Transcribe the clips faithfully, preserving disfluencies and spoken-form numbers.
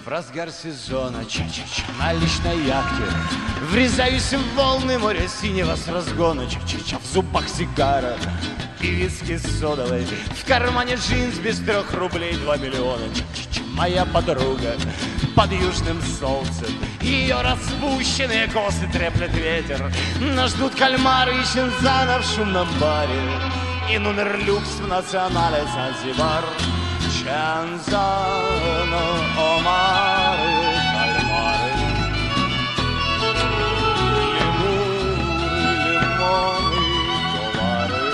В разгар сезона ча-ча-ча на личной яхте врезаюсь в волны моря синего с разгона. Ча-ча-ча в зубах сигара и виски содовой, в кармане джинс без трех рублей два миллиона. Ча-ча-ча моя подруга под южным солнцем, ее распущенные косы треплет ветер. Нас ждут кальмары и чинзана в шумном баре и номер люкс в национале Занзибар. Чанзано, омары, кальмары, лемуры, лимоны, доллары,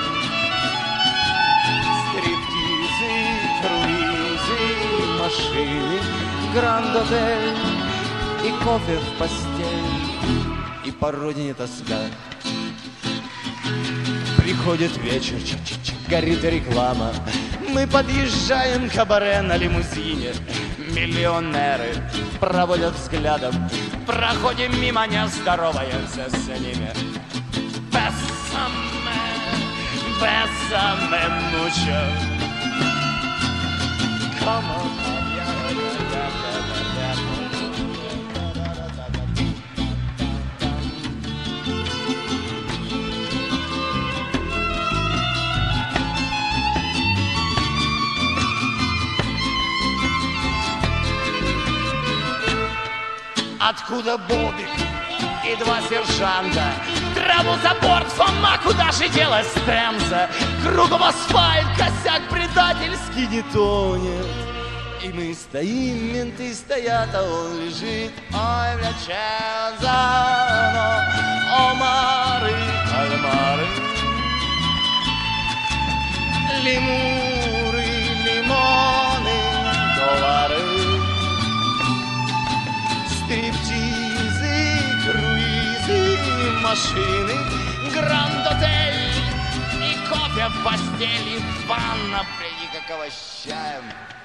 стриптизы, круизы, машины, гранд-отель и кофе в постель, и по родине тоска. Приходит вечер, ча-ча-ча, горит реклама. Мы подъезжаем к кабаре на лимузине. Миллионеры проводят взглядом, проходим мимо, не здороваемся с ними. Бесаме, бесаме мучо. Откуда Бобик и два сержанта? Траву за борт, Фома, куда же делась Темза? Кругом асфальт, косяк предательский не тонет. И мы стоим, менты стоят, а он лежит. Ой, бля, Чанзано, омары, кальмары, лемуры, лимоны, доллары, стриптизы, круизы, машины, гранд-отель и кофе в постели, ванна, приди как овощаем.